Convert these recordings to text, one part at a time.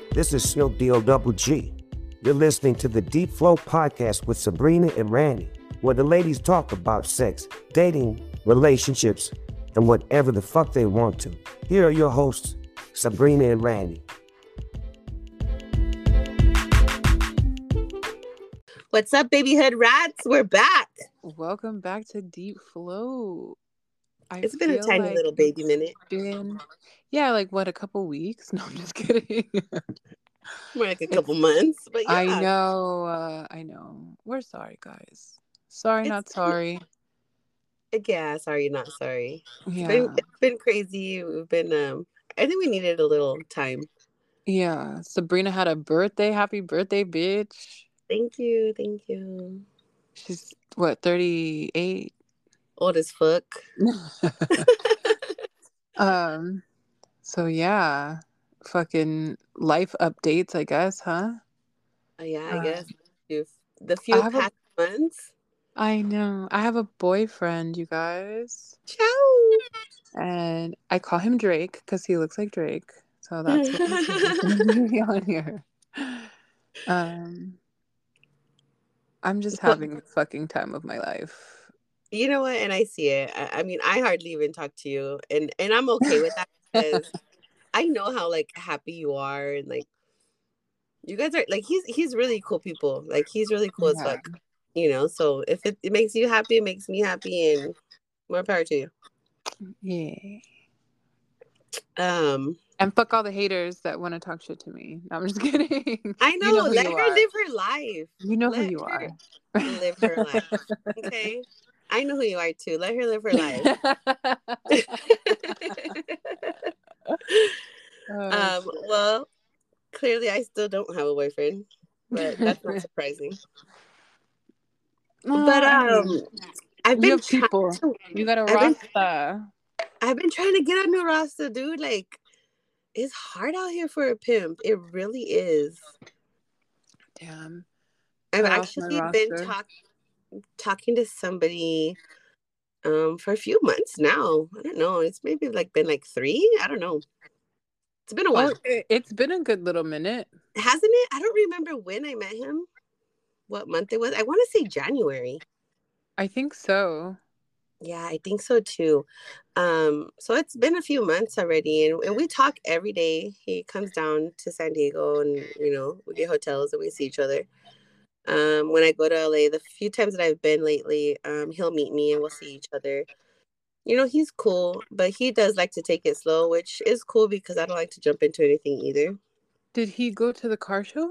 This is Snoop D-O Double G. You're listening to the Deep Flow Podcast with Sabrina and Randy, where the ladies talk about sex, dating, relationships, and whatever the fuck they want to. Here are your hosts, Sabrina and Randy. What's up, babyhood rats? We're back. Welcome back to Deep Flow. It's been a tiny little baby minute. A couple weeks? No, I'm just kidding. More like a couple months, but yeah. I know. We're sorry, guys. Sorry, not sorry. Yeah, sorry, not sorry. Yeah. It's been crazy. We've been, I think we needed a little time. Yeah. Sabrina had a birthday. Happy birthday, bitch. Thank you. She's, 38? Old as fuck. So yeah. Fucking life updates, I guess, huh? Yeah, I guess. The few past months. I know. I have a boyfriend, you guys. Ciao. And I call him Drake because he looks like Drake. So that's what he's going to be on here. I'm just having the fucking time of my life. You know what? And I see it. I mean, I hardly even talk to you. And I'm okay with that because I know how, happy you are. And, you guys are, he's really cool people. He's really cool as fuck. So if it makes you happy, it makes me happy. And more power to you. Yeah. And fuck all the haters that want to talk shit to me. No, I'm just kidding. I know. Let her live her life. You know who you are. Live her life. Okay. I know who you are too. Let her live her life. Well, clearly I still don't have a boyfriend, but that's not surprising. But I've been people. You got a Rasta. I've been trying to get a new Rasta, dude. It's hard out here for a pimp. It really is. Damn. I've actually been talking to somebody for a few months now. I don't know. It's maybe been 3. I don't know. It's been a while. It's been a good little minute. Hasn't it? I don't remember when I met him. What month it was. I want to say January. I think so. Yeah, I think so too. So it's been a few months already, and we talk every day. He comes down to San Diego, and we get hotels and we see each other. When I go to LA, the few times that I've been lately, he'll meet me and we'll see each other. He's cool, but he does like to take it slow, which is cool because I don't like to jump into anything either. Did he go to the car show?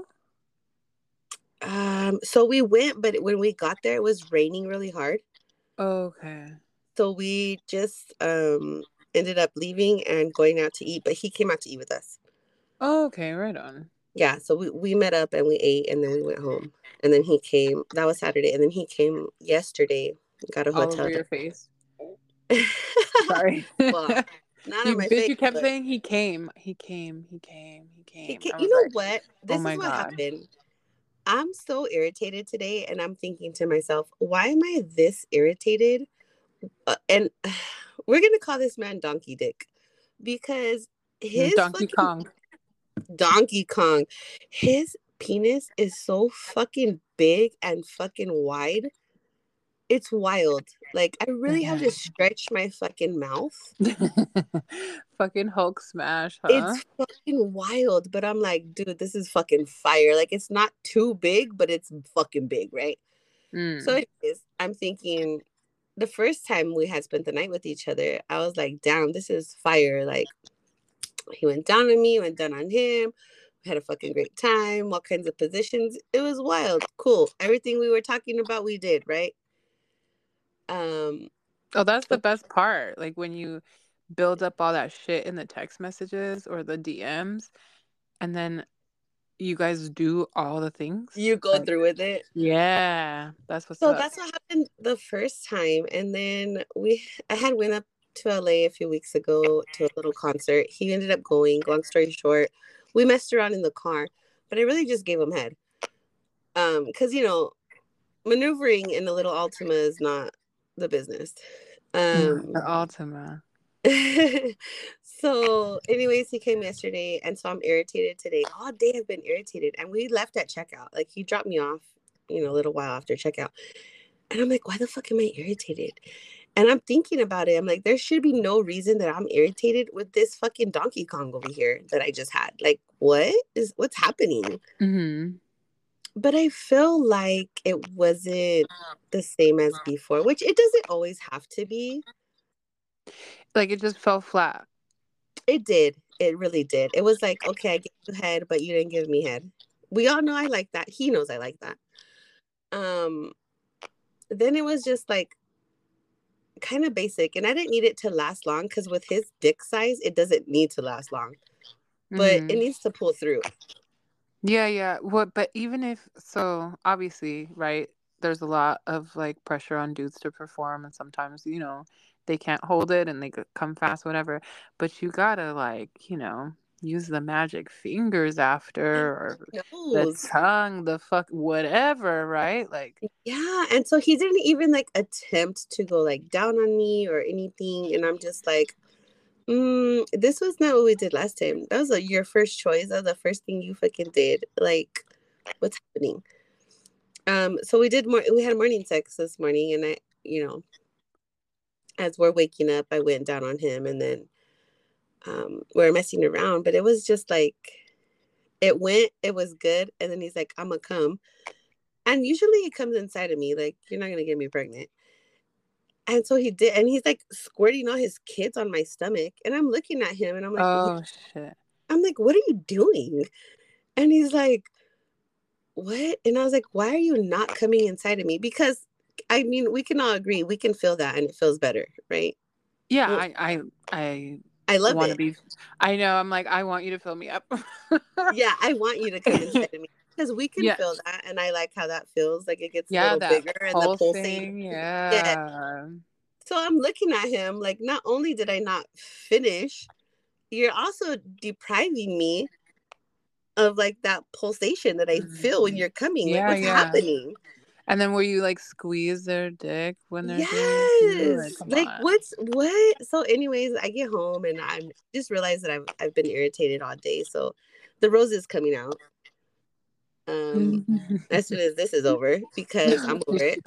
So we went, but when we got there, it was raining really hard. Okay. So we just ended up leaving and going out to eat, but he came out to eat with us. Oh, okay, right on. Yeah, so we met up and we ate and then we went home. And then he came, that was Saturday, and then he came yesterday, got a hotel. All over your face. Sorry. Well, not on my face. You kept saying he came. He came. You know what? This is what happened. I'm so irritated today, and I'm thinking to myself, why am I this irritated? And we're going to call this man Donkey Dick because his Donkey Kong, his penis is so fucking big and fucking wide. It's wild. I really have to stretch my fucking mouth. Fucking Hulk smash, huh? It's fucking wild. But I'm like, dude, this is fucking fire. It's not too big, but it's fucking big, right? So it is. I'm thinking the first time we had spent the night with each other, I was like, damn, this is fire. He went down on me, went down on him. We had a fucking great time. All kinds of positions. It was wild. Cool. Everything we were talking about, we did, right? That's the best part. When you build up all that shit in the text messages or the DMs, and then you guys do all the things. You go through with it. Yeah, that's what's up. So that's what happened the first time, and then I had went up to LA a few weeks ago to a little concert. He ended up going. Long story short, we messed around in the car, but I really just gave him head. Because maneuvering in a little Altima is not the business. The Altima. So, anyways, he came yesterday, and so I'm irritated today. All day I've been irritated, and we left at checkout. Like he dropped me off, a little while after checkout, and I'm like, why the fuck am I irritated? And I'm thinking about it. I'm like, there should be no reason that I'm irritated with this fucking Donkey Kong over here that I just had. Like, what's happening? Mm-hmm. But I feel like it wasn't the same as before, which it doesn't always have to be. Like it just fell flat. It did. It really did. It was like, okay, I gave you head, but you didn't give me head. We all know I like that. He knows I like that. Then it was just like kind of basic, and I didn't need it to last long because with his dick size, it doesn't need to last long, but it needs to pull through. Yeah. What? But even if so, obviously, right? There's a lot of like pressure on dudes to perform, and sometimes they can't hold it and they come fast, whatever. But you gotta like use the magic fingers after, or the tongue, the fuck, whatever, right? Like yeah. And so he didn't even like attempt to go like down on me or anything, and I'm just like, this was not what we did last time. That was your first choice. That was the first thing you fucking did. Like, what's happening? So we had morning sex this morning, and as we're waking up, I went down on him, and then we're messing around, but it was just like it was good, and then he's like, I'm gonna come. And usually he comes inside of me, like, you're not gonna get me pregnant. And so he did, and he's like squirting all his kids on my stomach. And I'm looking at him and I'm like, oh shit. I'm like, what are you doing? And he's like, what? And I was like, why are you not coming inside of me? Because I mean, we can all agree, we can feel that and it feels better, right? Yeah, Well, I love want it. to be. I know. I'm like, I want you to fill me up. Yeah, I want you to come inside of me because we can feel that, and I like how that feels. Like it gets a little bigger and the pulsing. Yeah. So I'm looking at him like, not only did I not finish, you're also depriving me of like that pulsation that I feel when you're coming. Like, what's happening? And then will you like squeeze their dick when they're doing it too? Like what? So anyways, I get home and I just realized that I've been irritated all day. So the rose is coming out. As soon as this is over, because I'm over it.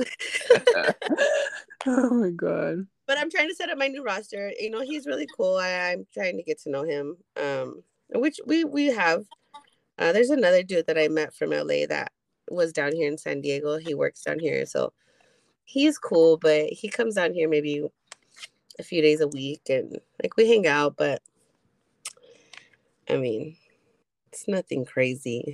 Oh my god. But I'm trying to set up my new roster. He's really cool. I'm trying to get to know him. Which we have. There's another dude that I met from LA that was down here in San Diego. He works down here, so he's cool, but he comes down here maybe a few days a week and like we hang out, but I mean, it's nothing crazy.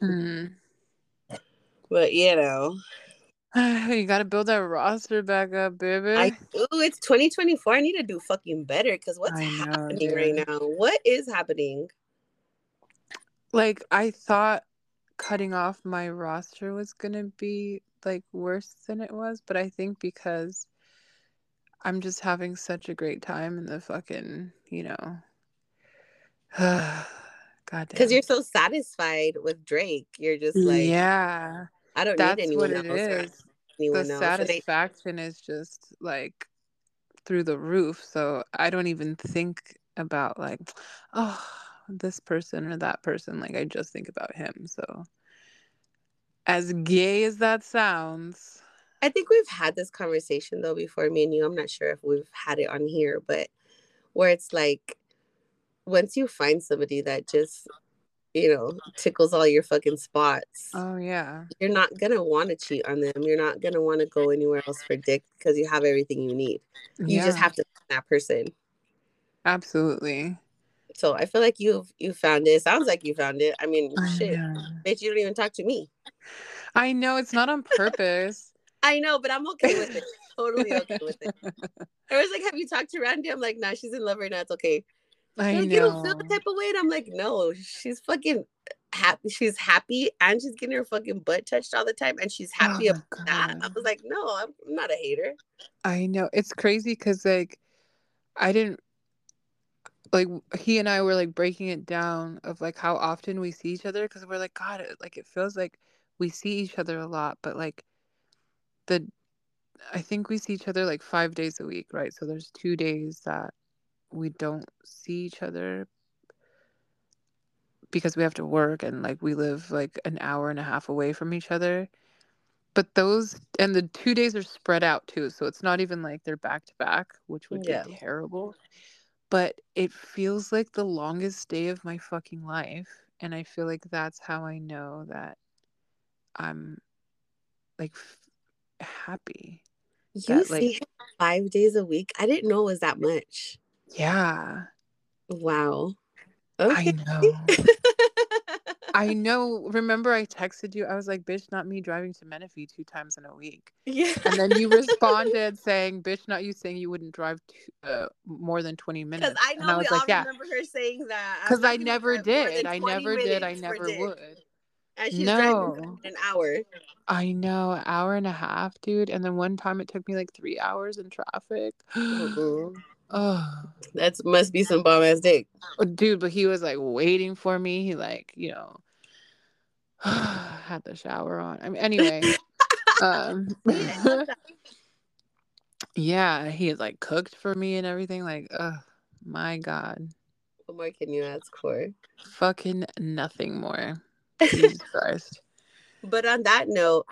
But you gotta build that roster back up, baby. It's 2024. I need to do fucking better because what's happening right now? What is happening? Like, I thought cutting off my roster was gonna be like worse than it was, but I think because I'm just having such a great time in the fucking, goddamn. Because you're so satisfied with Drake. You're just like, yeah, I don't need anyone else. Is. The satisfaction is just like through the roof. So I don't even think about like, oh, this person or that person. Like I just think about him. So as gay as that sounds, I think we've had this conversation though before, me and you. I'm not sure if we've had it on here, but where it's like once you find somebody that just tickles all your fucking spots. Oh yeah. You're not gonna want to cheat on them. You're not gonna want to go anywhere else for dick because you have everything you need. You just have to find that person. Absolutely. So I feel like you found it. Sounds like you found it. I mean, shit, bitch, you don't even talk to me. I know it's not on purpose. I know, but I'm okay with it. Totally okay with it. I was like, have you talked to Randy? I'm like, nah, she's in love right now. It's okay. I know. You don't feel the type of way. And I'm like, no, she's fucking happy. She's happy and she's getting her fucking butt touched all the time. And she's happy about that. I was like, no, I'm not a hater. I know. It's crazy because like I didn't like he and I were like breaking it down of like how often we see each other because we're like, God, it feels like we see each other a lot, but like I think we see each other like 5 days a week, right? So there's 2 days that we don't see each other because we have to work, and like we live like an hour and a half away from each other. But those, and the 2 days are spread out too, so it's not even like they're back to back, which would be Yeah. terrible. But it feels like the longest day of my fucking life, and I feel like that's how I know that I'm like happy. You That like, see him 5 days a week? I didn't know it was that much. yeah, Wow. I Okay. know. I know. Remember, I texted you. I was like, "Bitch, not me driving to Menifee 2 times in a week." Yeah. And then you responded saying, "Bitch, not you saying you wouldn't drive more than 20 Because minutes." I And know I we was like, all "Yeah," remember her saying that. I'm because I not going to never drive more did. than I 20 never did. I minutes for never dick. would. And she's driving No, an hour. I know, an hour and a half, dude. And then one time it took me like 3 hours in traffic. Mm-mm. Oh, That must be some bomb ass dick. dude, but he was like waiting for me. He like, had the shower on. I mean, anyway, See, I love that. yeah, he had like cooked for me and everything. Like, my God, What more can you ask for? fucking nothing more. Jesus Christ. But on that note,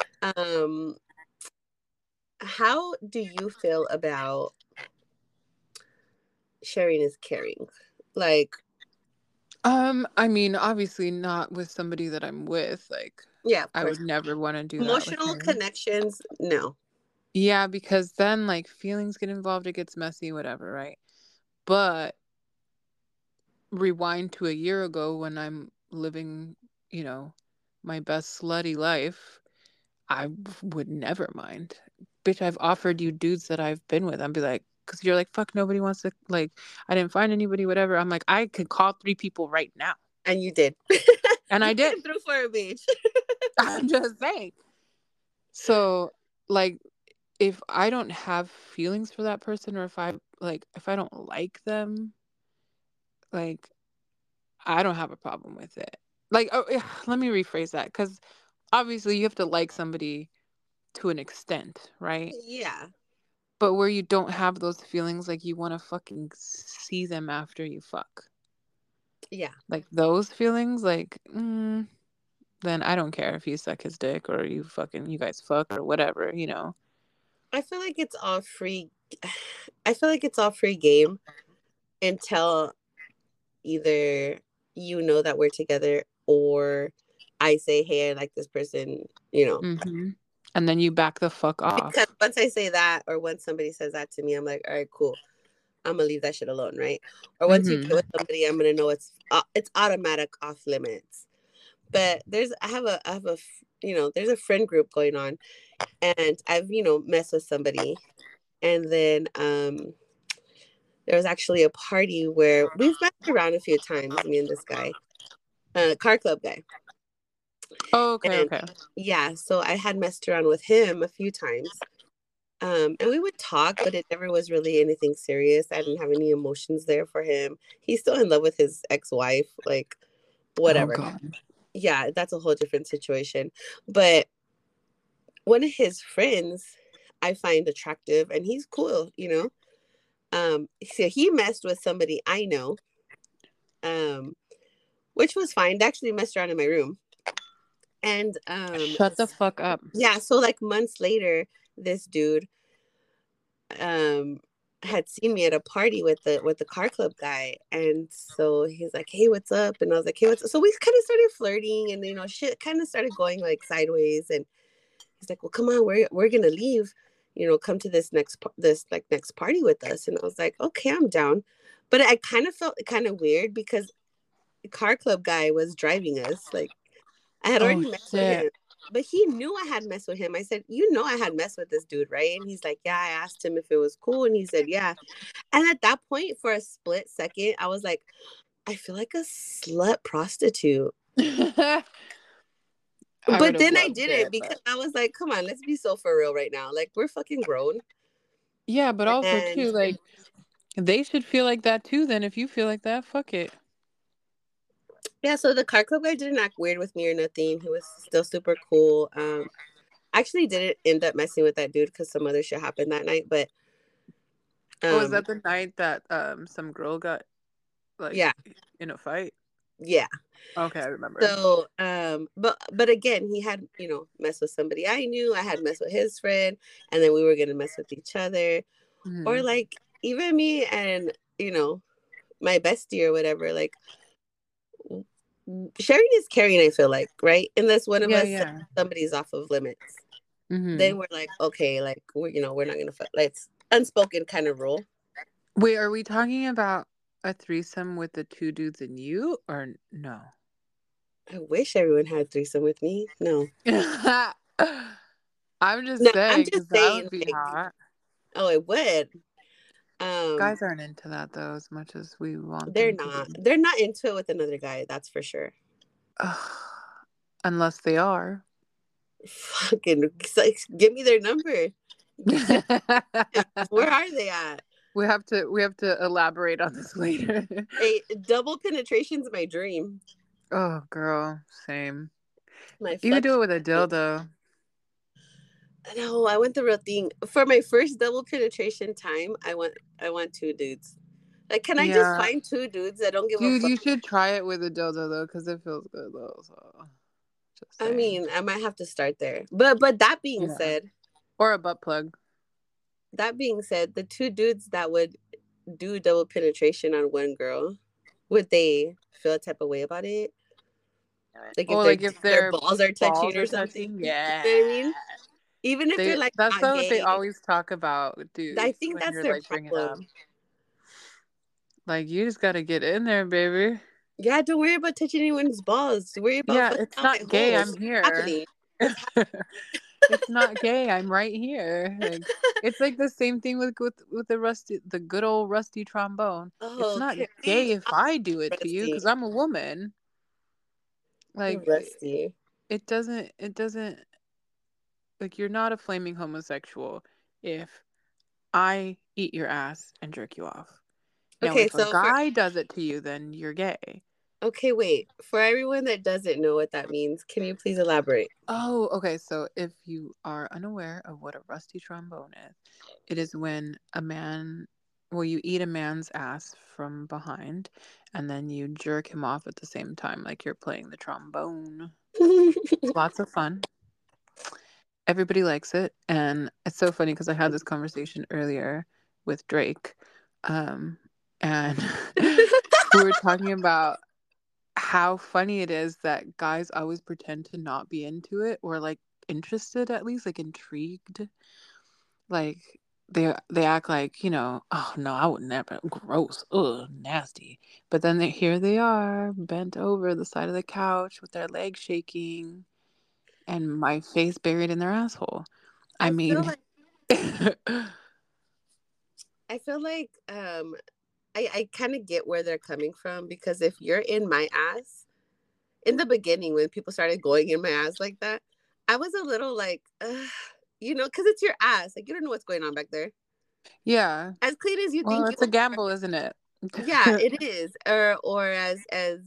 how do you feel about sharing is caring? Like, I mean, obviously not with somebody that I'm with. Like, yeah, of I course. would never want to do that with Emotional him. connections, no. Yeah, because then like feelings get involved, it gets messy, whatever, right? But rewind to a year ago when I'm living, my best slutty life, I would never mind. Bitch, I've offered you dudes that I've been with. I'd be like, because you're like, fuck, nobody wants to, like, I didn't find anybody, whatever. I'm like, I could call 3 people right now. And you did. And You I did. came through for a bitch. I'm just saying. So, like, if I don't have feelings for that person, or if I don't like them, like, I don't have a problem with it. Like, let me rephrase that, because obviously you have to like somebody to an extent, right? Yeah. But where you don't have those feelings, like you want to fucking see them after you fuck. Yeah. Like those feelings, like, then I don't care if you suck his dick or you guys fuck or whatever, I feel like it's all free. I feel like it's all free game until either you know that we're together or I say, hey, I like this person, Mm-hmm. And then you back the fuck Because off. once I say that or once somebody says that to me, I'm like, all right, cool. I'm gonna leave that shit alone, right? Or once you Mm-hmm. get with somebody, I'm gonna know it's automatic off limits. But I have a there's a friend group going on, and I've messed with somebody, and then there was actually a party where we've messed around a few times, me and this guy, car club guy. Oh, okay, And okay. yeah, so I had messed around with him a few times. And we would talk, but it never was really anything serious. I didn't have any emotions there for him. He's still in love with his ex-wife, like Oh whatever. God. Yeah, that's a whole different situation. But one of his friends I find attractive and he's cool, So he messed with somebody I know, which was fine. They actually messed around in my room. And Shut the fuck up. yeah, so like months later, this dude had seen me at a party with the car club guy, and so he's like, hey, what's up? And I was like, hey, what's up? So we kind of started flirting, and shit kind of started going like sideways. And he's like, well, come on, we're gonna leave, come to this next party with us. And I was like, okay, I'm down. But I kind of felt kind of weird because the car club guy was driving us. Like, I had already messed with him, but he knew I had messed with him. I said, I had messed with this dude, right? And he's like, yeah. I asked him if it was cool, and he said, yeah. And at that point, for a split second, I was like, I feel like a slut prostitute. But then I didn't, because I was like, come on, let's be so for real right now. Like, we're fucking grown. Yeah, but also And too, like, they should feel like that too. Then if you feel like that, fuck it. yeah, so the car club guy didn't act weird with me or nothing. He was still super cool. Actually didn't end up messing with that dude because some other shit happened that night. But Was that the night that some girl got like in a fight? Yeah. Okay, I remember. So, but again, he had, messed with somebody I knew. I had messed with his friend, and then we were gonna mess with each other, or like even me and my bestie or whatever. Like, sharing is caring. I feel like, right? Unless one of us says somebody's off of limits, then we're like, okay, like we're not gonna fuck. Like, it's unspoken kind of rule. Wait, are we talking about a threesome with the two dudes and you, or no? I wish everyone had a threesome with me. No. I'm just saying, because that would be like, hot. Oh, it would. Guys aren't into that though, as much as we want. They're not. They're not into it with another guy. That's for sure. Unless they are. Fucking give me their number. Where are they at? We have to elaborate on this later. Hey, double penetration's my dream. Oh, girl, same. You can do it with a dildo. No, I want the real thing. For my first double penetration time, I want two dudes. Like, can I just find two dudes that don't give a fuck? Dude, you should try it with a dildo though, because it feels good though. So, I mean, I might have to start there. But that being said, or a butt plug. That being said, the two dudes that would do double penetration on one girl, would they feel a type of way about it? Like if their balls are touching or something? Yeah. You know what I mean? Even if they're like, that's what they always talk about, dude. I think that's their problem. Like, you just gotta get in there, baby. Yeah, don't worry about touching anyone's balls. Worry about it's not gay. I'm here. It's not gay. I'm right here. Like, it's like the same thing with the good old rusty trombone. It's not gay if I do it to you because I'm a woman. Like, rusty. It doesn't. Like, you're not a flaming homosexual if I eat your ass and jerk you off. Now, if a guy does it to you, then you're gay. Okay, wait. For everyone that doesn't know what that means, can you please elaborate? Oh, okay. So if you are unaware of what a rusty trombone is, it is when you eat a man's ass from behind and then you jerk him off at the same time, like you're playing the trombone. Lots of fun. Everybody likes it. And it's so funny because I had this conversation earlier with Drake. And we were talking about how funny it is that guys always pretend to not be into it, or like interested, at least like intrigued. Like they act like, oh no, I would never, gross, ugh, nasty. But then here they are, bent over the side of the couch with their legs shaking and my face buried in their asshole. I mean, I feel like I kind of get where they're coming from, because if you're in my ass, in the beginning when people started going in my ass like that, I was a little like, because it's your ass. Like, you don't know what's going on back there. Yeah. As clean as you think. Well, it's a gamble, isn't it? Yeah, it is. Or as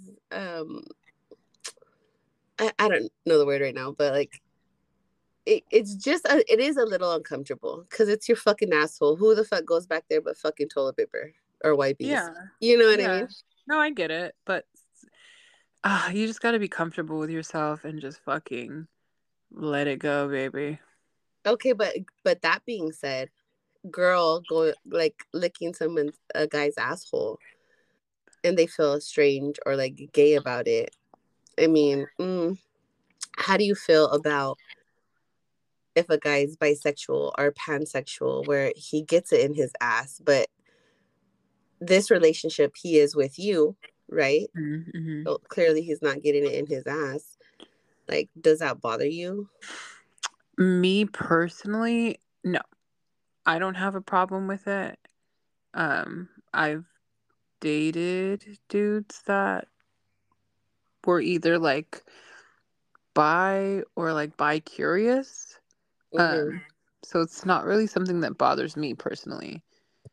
I don't know the word right now, but like it's just it is a little uncomfortable because it's your fucking asshole. Who the fuck goes back there but fucking toilet paper or wipes? Yeah, you know what I mean. No, I get it, but you just got to be comfortable with yourself and just fucking let it go, baby. Okay, but that being said, girl go like licking a guy's asshole, and they feel strange or like gay about it. I mean, how do you feel about if a guy's bisexual or pansexual, where he gets it in his ass, but this relationship he is with you, right? Mm-hmm. So clearly he's not getting it in his ass. Like, does that bother you? Me personally, no. I don't have a problem with it. I've dated dudes that were either like bi or like bi-curious. Mm-hmm. So it's not really something that bothers me personally.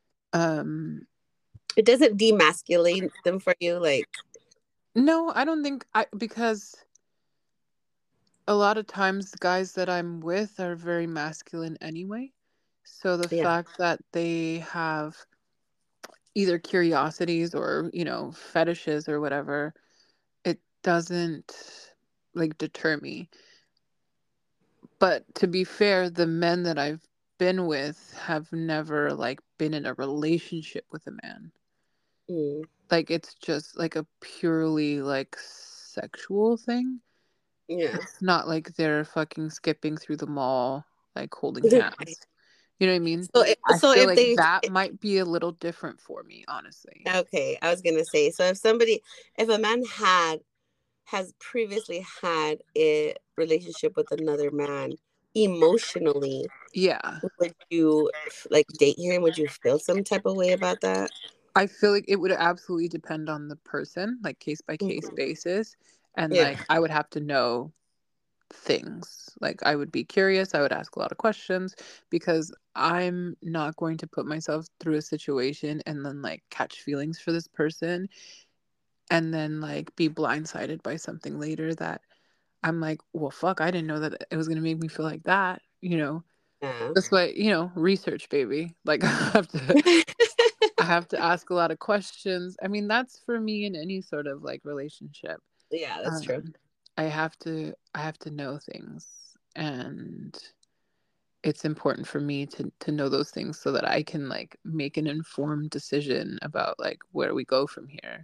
It doesn't demasculate them for you, like? No, I don't think because a lot of times the guys that I'm with are very masculine anyway. So the fact that they have either curiosities or, fetishes or whatever, it doesn't like deter me. But to be fair, the men that I've been with have never like been in a relationship with a man. Like it's just like a purely like sexual thing. Yeah. It's not like they're fucking skipping through the mall like holding hands. You know what I mean? So I feel if like that might be a little different for me, honestly. Okay, I was gonna say, so if a man has previously had a relationship with another man, emotionally, Yeah, would you like date him? Would you feel some type of way about that? I feel like it would absolutely depend on the person, like case by case basis, and Yeah. like I would have to know things. Like I would be curious, I would ask a lot of questions because I'm not going to put myself through a situation and then like catch feelings for this person and then like be blindsided by something later that I'm like, well, fuck, I didn't know that it was going to make me feel like that, Yeah. That's why, research, baby. Like I have to ask a lot of questions. I mean, that's for me in any sort of like relationship. Yeah, that's true. I have to know things, and it's important for me to know those things so that I can like make an informed decision about like where we go from here,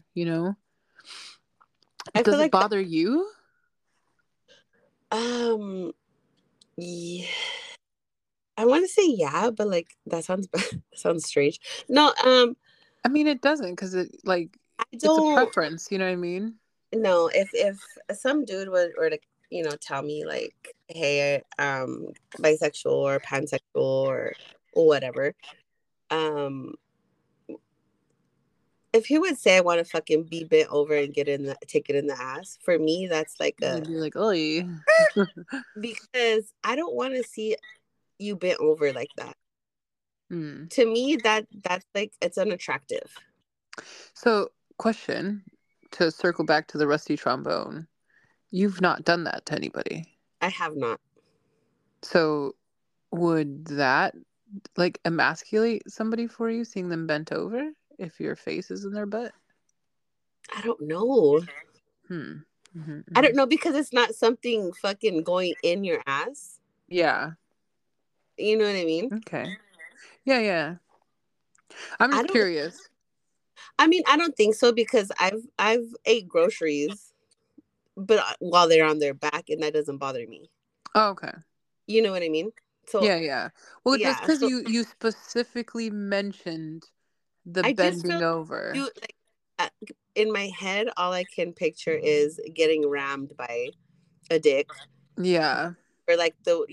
I Does feel it like bother you? Yeah. I want to say yeah, but like that sounds that sounds strange. No, I mean, it doesn't because I it's a don't preference. You know what I mean? know if some dude were to tell me like, hey, bisexual or pansexual or whatever, um, if he would say I want to fucking be bent over and take it in the ass, for me that's like You'd be like, "Oy." because I don't want to see you bent over like that. Hmm. To me, that's like it's unattractive. So, question to circle back to the rusty trombone. You've not done that to anybody. I have not. So, would that like emasculate somebody for you, seeing them bent over if your face is in their butt? I don't know. I don't know because it's not something fucking going in your ass. Yeah. You know what I mean? Okay. Yeah. I'm I just don't. curious. I mean, I don't think so because I've ate groceries, but while they're on their back, and that doesn't bother me. Oh, okay. You know what I mean? So Yeah. Well, just yeah. because So you specifically mentioned the I just feel bending over. like in my head, all I can picture is getting rammed by a dick, Yeah. or like the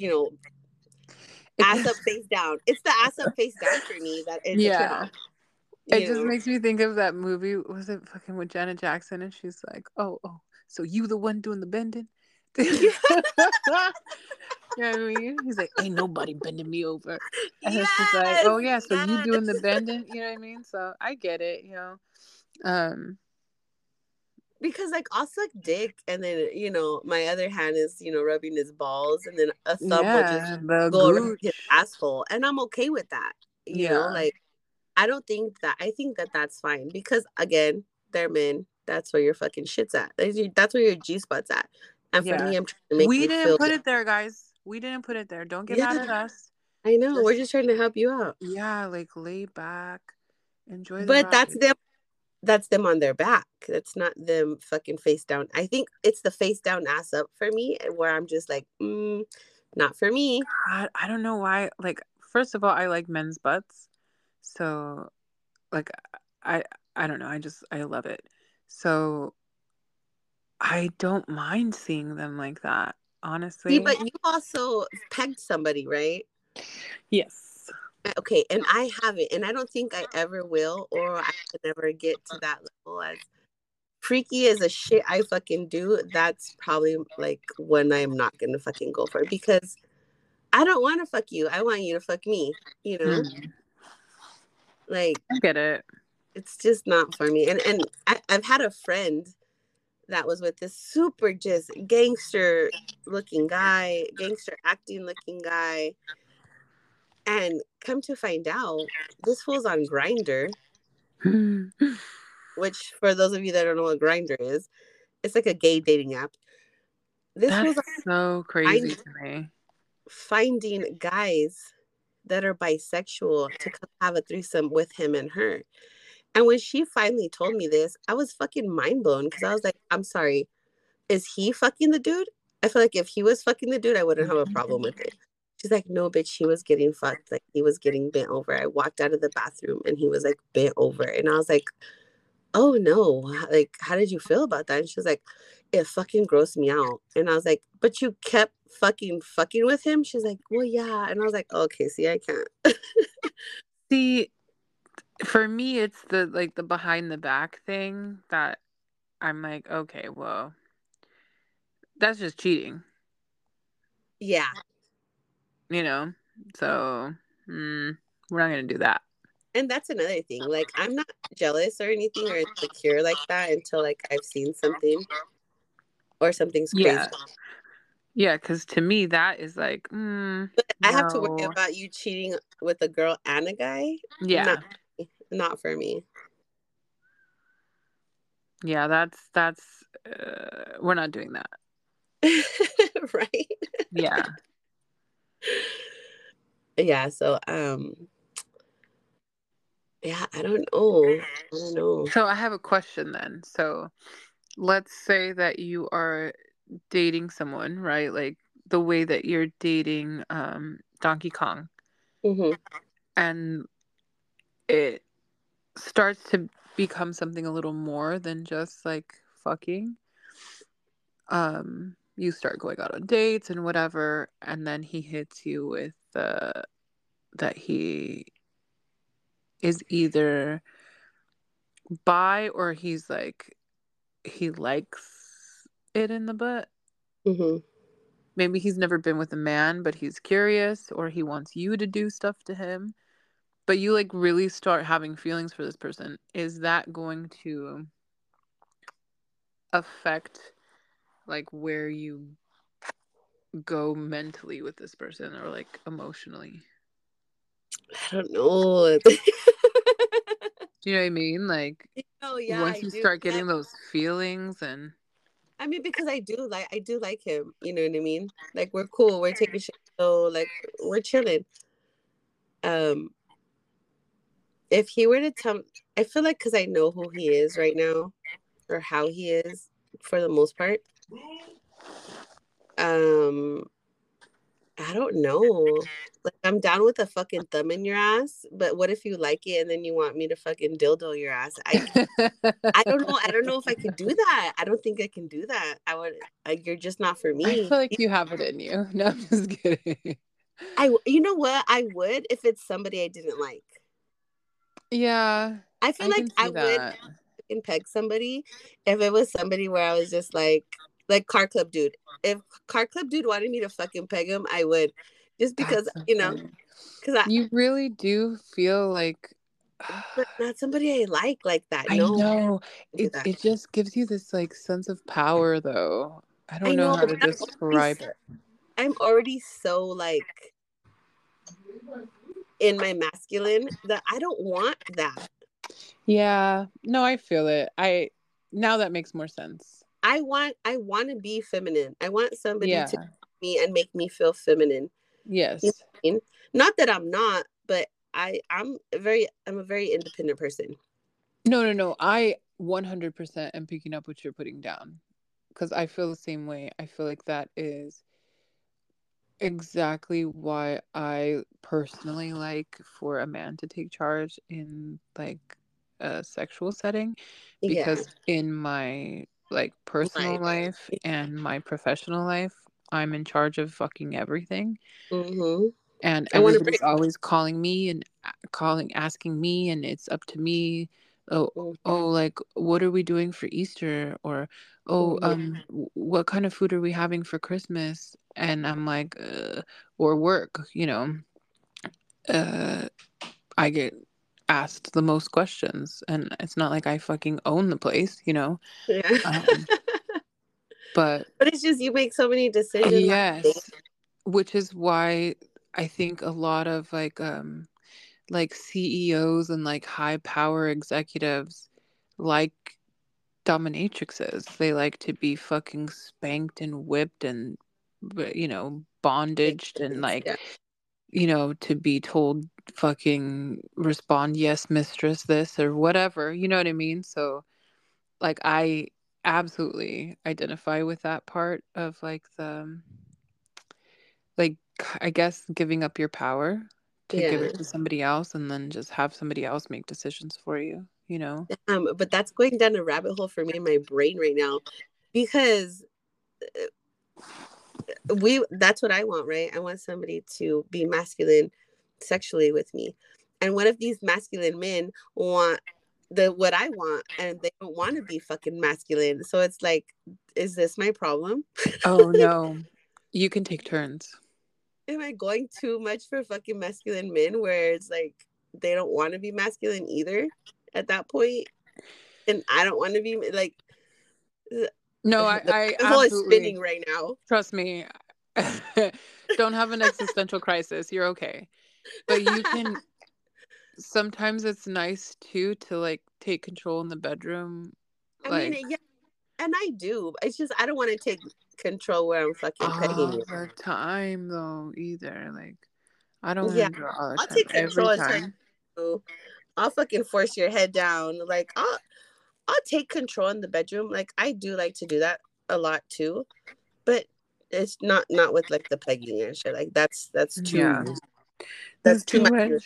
It, ass up face down. It's the ass up face down for me that is a turn yeah. on. It just makes me think of that movie. Was it fucking with Janet Jackson? And she's like, "Oh, so you the one doing the bending?" You know what I mean? He's like, "Ain't nobody bending me over," and then she's like, Yes, "Oh yeah, so you doing the yes. bending?" You know what I mean? So I get it. Um, Because like I'll suck dick, and then my other hand is rubbing his balls, and then a thumb will just yeah, the go around his gooch. asshole, and I'm okay with that. Yeah, Like I don't think that I think that that's fine because again, they're men. That's where your fucking shit's at. That's where your G spot's at. And for yeah. me, I'm trying to make We you didn't feel put good. it there, guys. We didn't put it there. Don't get Yeah, mad at us. I know. We're Just just trying to help you out. yeah, like lay back, enjoy the But ride. that's them on their back. That's not them fucking face down. I think it's the face down ass up for me, where I'm just like, not for me. I don't know why. Like, first of all, I like men's butts. So, like, I I don't know. I love it. So I don't mind seeing them like that, See, honestly. but you also pegged somebody, right? Yes. Okay, and I haven't, and I don't think I ever will, or I can never get to that level. As freaky as a shit I fucking do, that's probably like when I'm not gonna fucking go for it because I don't want to fuck you. I want you to fuck me. Like I get it. it's just not for me. And I've had a friend that was with this super just gangster looking guy, gangster acting looking guy. And come to find out, this fool's on Grindr, which for those of you that don't know what Grindr is, it's like a gay dating app. This That's fool's so crazy to me. finding guys that are bisexual to come have a threesome with him and her. And when she finally told me this, I was fucking mind blown because I was like, I'm sorry, is he fucking the dude? I feel like if he was fucking the dude, I wouldn't have a problem with it. She's like, no, bitch, he was getting fucked. Like, he was getting bent over. I walked out of the bathroom and he was like bent over. And I was like, oh no, like, how did you feel about that? And she was like, it fucking grossed me out. And I was like, but you kept fucking with him? She's like, well, yeah. And I was like, okay, see, I can't. See, for me, it's the behind the back thing that I'm like, okay, well, that's just cheating. Yeah. You know? So, we're not going to do that. And that's another thing. Like, I'm not jealous or anything or insecure like that until like I've seen something or something's crazy. Yeah, because to me that is like, but I have to worry about you cheating with a girl and a guy. Yeah, not for me. Yeah, that's we're not doing that. Right? Yeah. Yeah, so yeah, I don't know. So I have a question then. So let's say that you are dating someone, right? Like the way that you're dating Donkey Kong. Mm-hmm. And it starts to become something a little more than just like fucking. You start going out on dates and whatever, and then he hits you with that he is either bi or he's like he likes it in the butt. Mm-hmm. Maybe he's never been with a man, but he's curious, or he wants you to do stuff to him. But you like really start having feelings for this person. Is that going to affect like where you go mentally with this person or like emotionally? I don't know. Do you know what I mean? Like, yeah, once you start getting those feelings, and I mean, because I do like him. You know what I mean? Like, we're cool. We're taking shit. So like, we're chilling. If he were to tell, I feel like because I know who he is right now, or how he is for the most part. I don't know. Like, I'm down with a fucking thumb in your ass, but what if you like it and then you want me to fucking dildo your ass? I don't know. I don't know if I could do that. I don't think I can do that. I would. You're just not for me. I feel like you have it in you. No, I'm just kidding. You know what? I would if it's somebody I didn't like. Yeah, I feel like I would fucking peg somebody if it was somebody where I was just like Car Club Dude. If Car Club Dude wanted me to fucking peg him, I would. Just because, because you really do feel like, but not somebody I like that. I know it just gives you this like sense of power, though. I don't know how to describe it. I'm already so like in my masculine that I don't want that. Yeah, no, I feel it. Now that makes more sense. I want to be feminine. I want somebody to me and make me feel feminine. Yes. You know what I mean? Not that I'm not, but I'm a very independent person. No. I 100% am picking up what you're putting down, because I feel the same way. I feel like that is exactly why I personally like for a man to take charge in like a sexual setting, because in my like personal life and my professional life, I'm in charge of fucking everything. Mm-hmm. And everybody's always calling me and asking me, and it's up to me. Oh, like, what are we doing for Easter? Or, what kind of food are we having for Christmas? And I'm like, or work, I get asked the most questions, and it's not like I fucking own the place, Yeah. But it's just you make so many decisions. Yes, which is why I think a lot of like CEOs and like high power executives like dominatrixes. They like to be fucking spanked and whipped and bondaged and Yeah. to be told fucking respond yes mistress this or whatever, you know what I mean? So like I absolutely identify with that part of like the like I guess giving up your power to give Yeah. it to somebody else and then just have somebody else make decisions for you, you know? But that's going down a rabbit hole for me in my brain right now, because that's what I want, right? I want somebody to be masculine sexually with me. And what if these masculine men want what I want and they don't want to be fucking masculine? So it's like, is this my problem? Oh no. You can take turns. Am I going too much for fucking masculine men where it's like they don't want to be masculine either at that point? And I don't want to be like, No, the I whole is absolutely spinning right now. trust me. Don't have an existential crisis. You're okay. But you can sometimes it's nice too to like take control in the bedroom. I mean, Like yeah, and I do. It's just I don't want to take control where I'm fucking pegging all you. the time though either. Like I don't Yeah, want to do it all the I'll time. take Every control and tell time. you. I'll fucking force your head down. Like I'll take control in the bedroom. Like I do like to do that a lot too, but it's not with like the pegging and shit. Like that's Yeah. too That's that's too too much. much.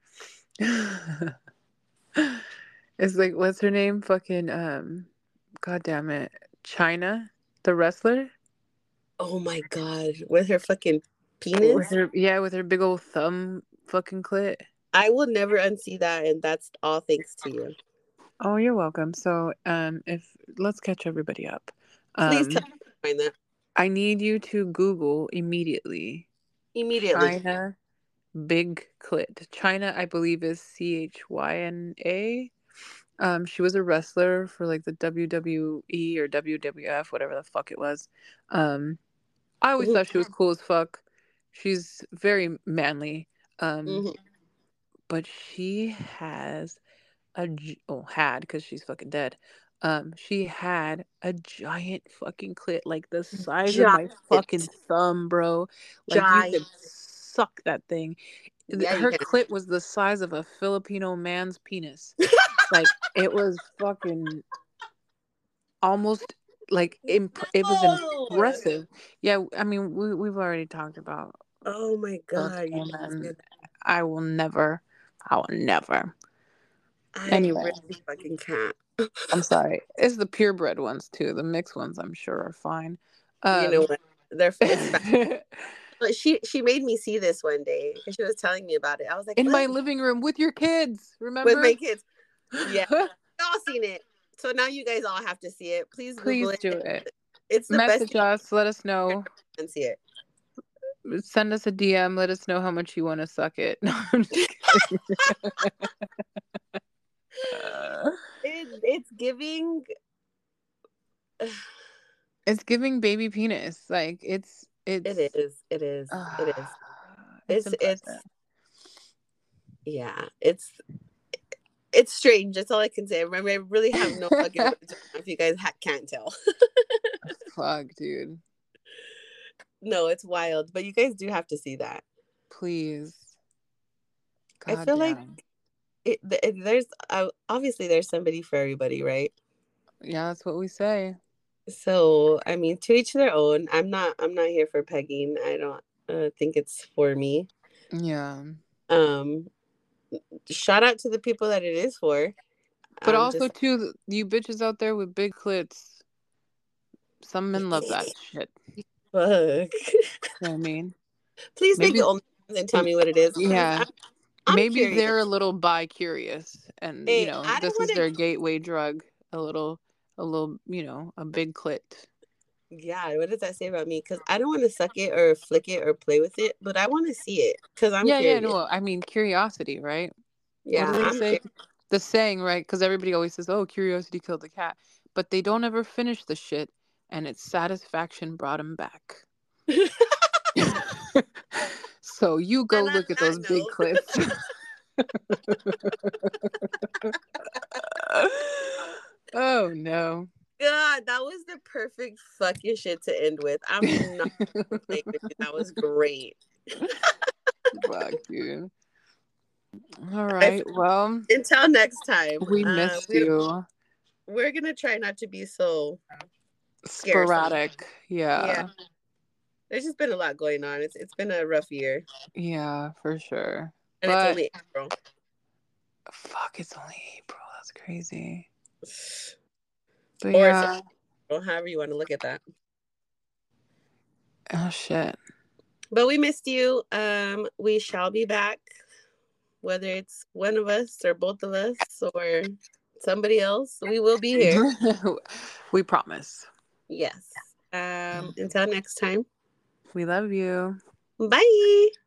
It's like what's her name? Fucking God damn it. China, the wrestler? Oh my god, with her fucking With penis. her with her big old thumb fucking clit. I will never unsee that, and that's all thanks to you. Oh, you're welcome. So, if let's catch everybody up. Please tell me to find that I need you to Google immediately immediately. China big clit. China, I believe, is Chyna. She was a wrestler for like the WWE or WWF, whatever the fuck it was. I always Hmm. thought she was cool as fuck. She's very manly. Hmm. But she has had because she's fucking dead. She had a giant fucking clit, like the size of Giant, my fucking thumb, bro. Like you giant. could suck that thing. Yeah, you Her can. clit was the size of a Filipino man's penis. Like it was fucking almost like it was No. impressive. Yeah, I mean we've already talked about Oh my god, you Filipino guys men. did. I will never. I Anyway. really fucking can't. I'm sorry. It's the purebred ones too. The mixed ones, I'm sure, are fine. You know Um, what? It's fine. But she made me see this one day because she was telling me about it. I was like, in what? my living room with your kids. With Remember? my kids. Yeah, y'all seen it. So now you guys all have to see it. Please Google Please it. do it. It's the best Message thing us. Let us know. and see it. Send us a DM. Let us know how much you want to suck it. No, I'm just kidding. It's giving. It's giving baby penis. Like It is. It is. It is. it's It's impressive. yeah. It's strange. That's all I can say. I really have no fucking words right now if you guys can't tell. Fuck, dude. No, it's wild. But you guys do have to see that. Please. I God feel like damn. there's obviously there's somebody for everybody, right? Yeah, that's what we say. So I mean, to each their own. I'm not here for pegging. I don't think it's for me. Yeah. Um, Shout out to the people that it is for. But also, Just too, you bitches out there with big clits, some men love that shit. fuck. You know what I mean? Please make Maybe, it only and tell me what it is. yeah, I'm maybe curious. they're a little bi-curious, and Hey, I don't this is want their to. gateway drug. A little, a big clit. Yeah, what does that say about me? Because I don't want to suck it or flick it or play with it, but I want to see it because I'm Yeah, curious. no, I mean curiosity, right? What Yeah, do they I'm say? curious. The saying, right? Because everybody always says, "Oh, curiosity killed the cat," but they don't ever finish the shit, and its satisfaction brought him back. So So you go And on look at that those big note- cliffs. Oh no. God, that was the perfect fucking shit to end with. I'm not playing with you. That was great. Fuck, dude. All right. Well, Until next time. we missed you. We're gonna try not to be so Sporadic. Yeah. Yeah. There's just been a lot going on. It's been a rough year. Yeah, for sure. And But it's only April. fuck, it's only April. That's crazy. But Or yeah. or however you want to look at that. Oh shit. But we missed you. We shall be back, whether it's one of us or both of us or somebody else. We will be here. We promise. Yes. Until next time. We love you. Bye.